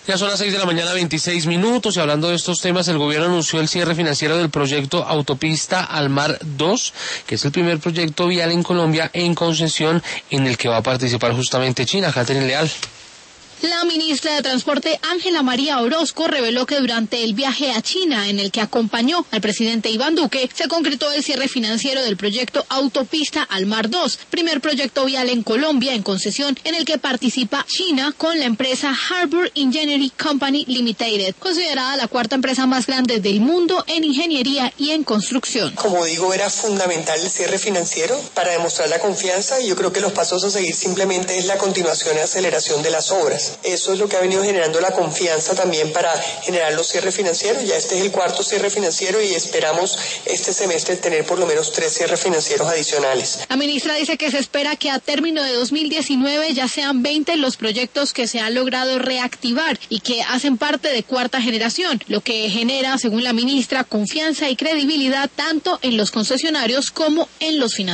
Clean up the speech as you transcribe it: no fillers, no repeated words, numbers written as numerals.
Ya son las 6 de la mañana, 26 minutos, y hablando de estos temas, el gobierno anunció el cierre financiero del proyecto Autopista al Mar 2, que es el primer proyecto vial en Colombia en concesión en el que va a participar justamente China. Catherine Leal. La ministra de Transporte, Ángela María Orozco, reveló que durante el viaje a China, en el que acompañó al presidente Iván Duque, se concretó el cierre financiero del proyecto Autopista al Mar 2, primer proyecto vial en Colombia en concesión, en el que participa China con la empresa Harbour Engineering Company Limited, considerada la cuarta empresa más grande del mundo en ingeniería y en construcción. Como digo, era fundamental el cierre financiero para demostrar la confianza, y yo creo que los pasos a seguir simplemente es la continuación y aceleración de las obras. Eso es lo que ha venido generando la confianza también para generar los cierres financieros. Ya este es el cuarto cierre financiero y esperamos este semestre tener por lo menos 3 cierres financieros adicionales. La ministra dice que se espera que a término de 2019 ya sean 20 los proyectos que se han logrado reactivar y que hacen parte de cuarta generación, lo que genera, según la ministra, confianza y credibilidad tanto en los concesionarios como en los financieros.